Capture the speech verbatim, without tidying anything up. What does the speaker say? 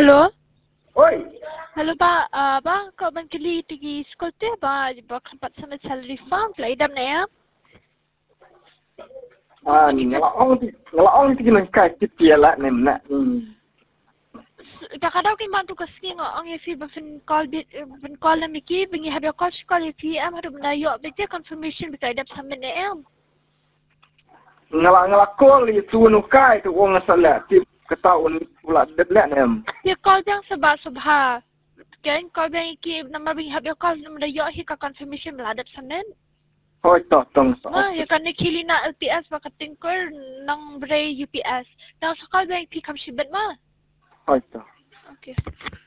Hello? Oi! Hello ba? Uh, ba? Kau ban kali pergi sekolah tu ba? Ba kampat sama salary farm. Pelai idam na ya? Ah, ngelaong ti, ngelaong ti nang kai ti piala nem na. Da kada kau bantu kasi nga ang if ba fin call bit fin call na miki bingi have your call call if am hadu na yo bit confirmation bit idam sama na am. Ngelak ngelak call li suunu kai tu wong asala ti ketaun pula deblek nem. Ya call bang sebab subha. Kan call bang iki nama bingi have your call nama da yo hi ka confirmation beladap sama. Hoi toh tong so. Ma, ya kan kili na L P S ba katingkor nang bray U P S. Na sa call bang pi kam shibet ma. Hoi toh. Okay.